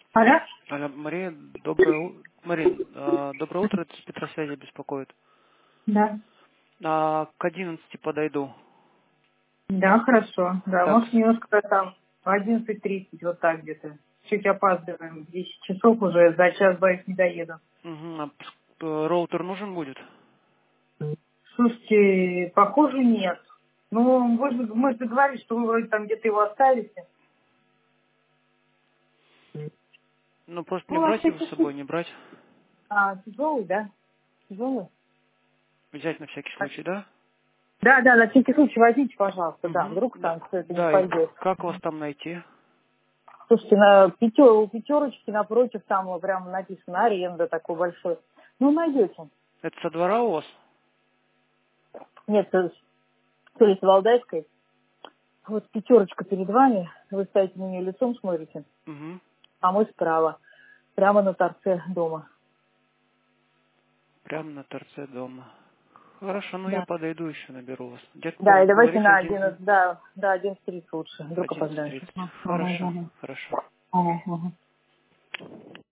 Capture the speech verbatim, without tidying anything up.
Алло? Алло, Мария, доброе, у- Мария, э, доброе утро, это с Петросвязи беспокоит. Да. А, к одиннадцати подойду. Да, хорошо. Да, Так, может, немножко там в одиннадцать тридцать, вот так где-то. Чуть опаздываем. десять часов уже, за час, боюсь, не доеду. угу, а пс- э, роутер нужен будет? Слушайте, похоже, нет. Ну, вы же, мы же договорились, что вы вроде там где-то его оставите. Ну, просто не Ну, а брать его с всякий собой, не брать. А, тяжелый, да? Тяжелый? Взять на всякий случай, да? Да, да, на всякий случай возьмите, пожалуйста, да. Угу. Вдруг там все это не Да, и пойдет. как вас там найти? Слушайте, на пятер, у пятерочки напротив там прям написано аренда такой большой. Ну, найдете. Это со двора у вас? Нет, то есть Валдайской. Вот пятерочка перед вами, вы стоите на нее лицом, смотрите, Угу. а мы справа, прямо на торце дома. Прямо на торце дома. Хорошо, ну я Да. подойду еще, наберу вас. Где-то Да, и давайте говорите на один, одиннадцать, да, да, одиннадцать тридцать лучше, вдруг одиннадцать опоздаете. тридцать. Ага, Хорошо, ага, хорошо. ага, ага.